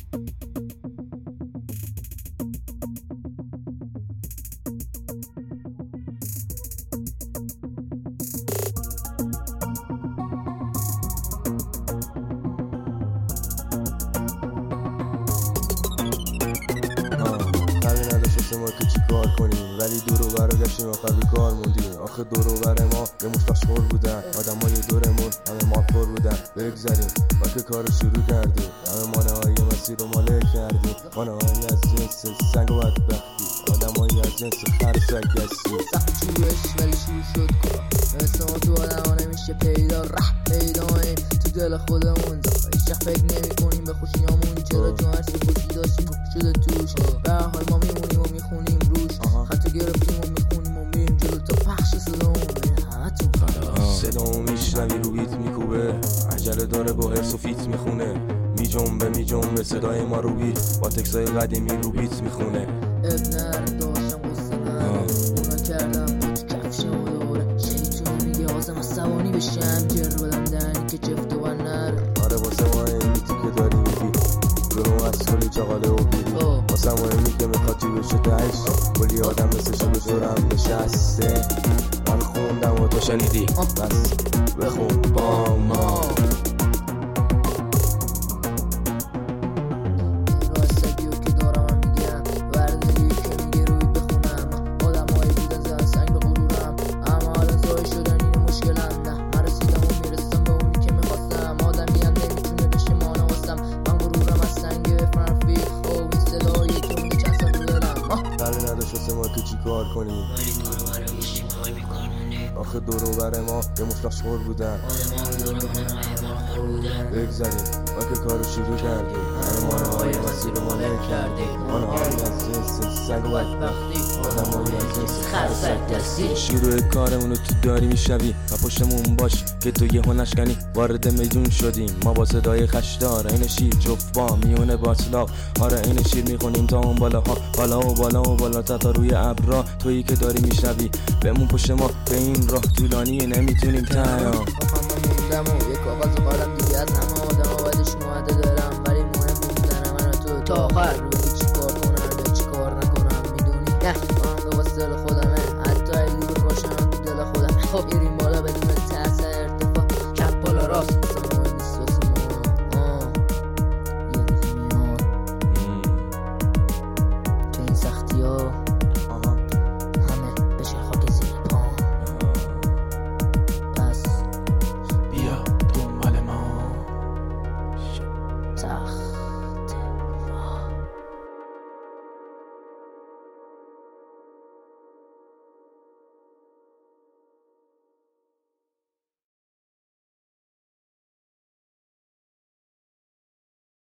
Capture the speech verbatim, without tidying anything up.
ما که چی کار کنیم ولی دور و برا گشتیم آخر بیکار موندیم. آخه دور و بر ما یه مشت مشغول بودن، آدمای دورمون همه مالخور بودن. بگذاریم ما که کارو شروع کردیم، همه مانه های مسیر رو ماله کردیم. مانه های از جنس سنگ و بدبختی، آدمایی از جنس خرسک گستی. سخت شروعش ولی شروع شد کار، مثل ما تو آدم ها نمیشه پیدا. ره پیداییم تو دل خودمون، هیچ فکر نمی کنیم به خوشیامون. چرا چون هرچی خوشی داشتیم شده توش. به حال ما میمونیم و میخونیم روش، خطو گرفتیم و میخونیم و میریم جلو تا پخش صدامون بین همتون. صدامو میشنوی رو بیت میکوبه، عجله داره با حرس و فیت میخونه. میجنبه میجنبه صدای ما رو بیت، با تکسای قدیمی رو بیت میخونه. اب نر داشتم قصه نر اونا کردم با تو کفشم و دوره. شیطون میگه آزم از سوانی بشم، جر بدم دنی که جفت و نر. آره واسه ما اینی تو که داری میگی جنو از کلی چاقاله و بیری. واسه ما اینی که میخواد تو بشه دشت، کلی آدم مثل شو به دورم نشسته. من خوندم و تو شنیدی، بس بخون با ما. واسه ما که چی کار کنیم ولی دور و برا گشتیم های بیکار موندیم. آخه دور و بر ما یه مشت مشغول بودن، آدمای دورمون همه مالخور بودن. بگذاریم ما که کارو شروع کردیم، همه مانه های مسیر رو ماله کردیم. مانه های از جنس سنگ و بدبختی، آدمای از جنس خرسک دستی. شروع کارمونو تو داری میشنوی و پشتمون باش که تو یه هنشکنی وارد میدون شدیم. ما با صدای خشدار این شیر جفت با میونه باطلاق. آره این شیر میخونیم تا اون بالاها، بالا و بالا و بالا تا روی ابرا. تویی که داری میشنوی بمون پشت ما، به این راه طولانیه نمیتونیم تنها. موندم و یک کاغذ و قلم دیگه از همه آدم ها بعدش اومده دارم. ولی مهم بودن من و تو تا آخر رو بگی چی کار کنم یا چی کار نکنم. میدونی نه آهنگ واسه دل خودمه، حتی اگه دور باشم تو دل خودم. خب میریم بالا بدون ترس ارتفاع، کف بالا راست واسه مهم نیست واسه ما. یه روز میاد تو این سختی ها همه بشه خاک زیر پا. بیا دنبال ما. سخت